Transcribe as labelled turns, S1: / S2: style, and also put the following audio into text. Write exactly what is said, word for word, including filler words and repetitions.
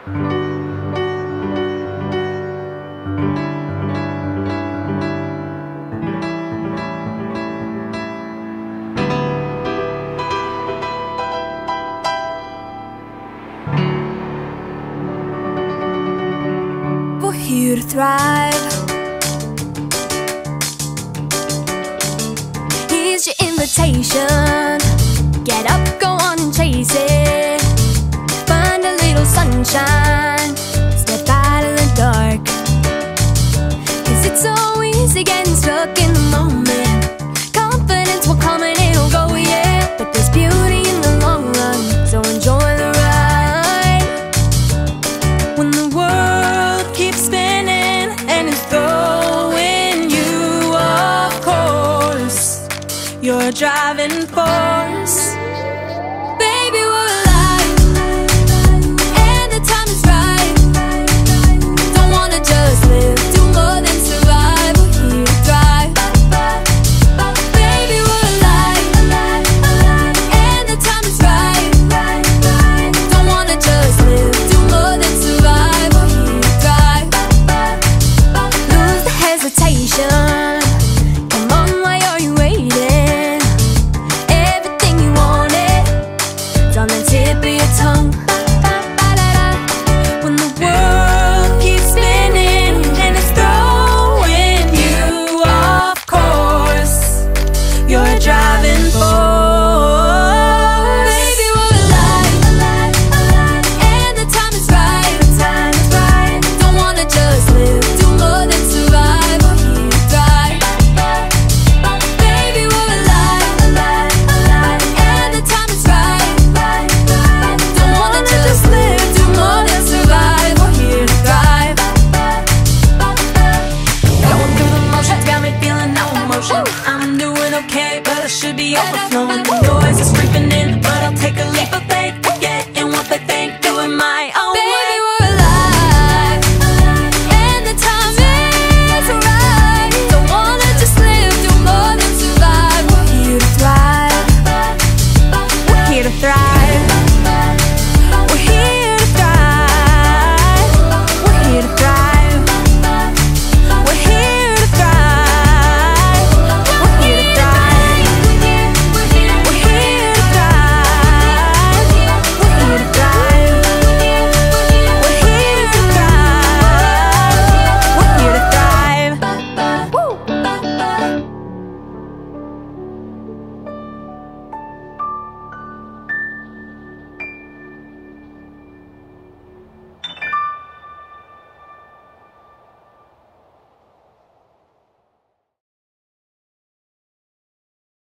S1: We're here to thrive. Here's your invitation. Get up, go on and chase it. Find a little sunshine. Step out of the dark. 'Cause it's so easy getting stuck in the moment. Confidence will come and it'll go, yeah. But there's beauty in the long run, so enjoy the ride. When the world keeps spinning and it's throwing you off course, you're a driving force. Baby, we're alive, and the time is right. Don't wanna just live, do more than survive. We're here to thrive. Baby, we're alive, and the time is right. Don't wanna just live, do more than survive. We're here to thrive. Lose the hesitation. Come on, why are you waiting? Everything you wanted, it's on the tip of your tongue. When the world keeps spinning and it's throwing you off course, you're a driving force. Baby, we're alive, and the time is right. Don't wanna just live, do more than survive. We're here to thrive. Baby, we're alive, and the time is right. Don't wanna just live, do more than survive. We're here to thrive. Going through the motions, got me feeling no emotion. I'm doing okay, but I should be overflowing. The noise is creeping in, but I'll take a leap of faith. Yeah,